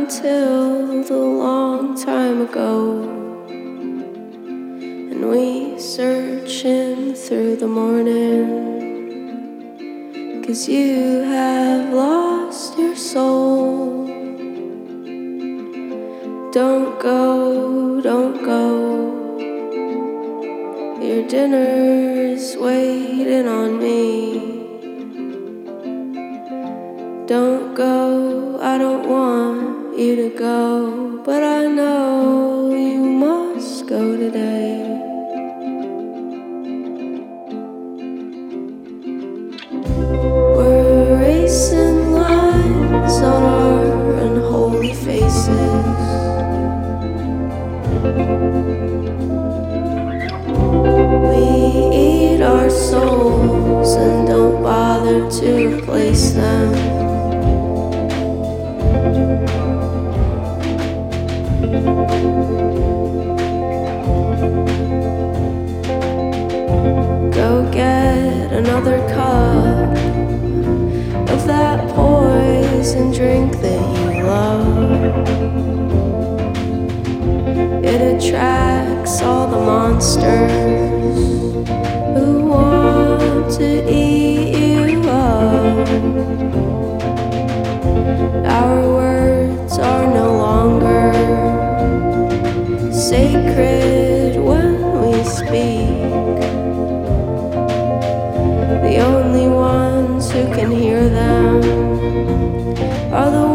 until the long time ago, and we searching through the morning, 'cause you have lost your soul. Don't go, don't go, your dinner's waiting on me. Don't go, I don't want you to go, but I know you must go today. We're racing lines on our unholy faces. We eat our souls and don't bother to replace them. Go get another cup of that poison drink that you love. It attracts all the monsters who want to eat you up. Our words are no longer sacred when we speak. The only ones who can hear them are the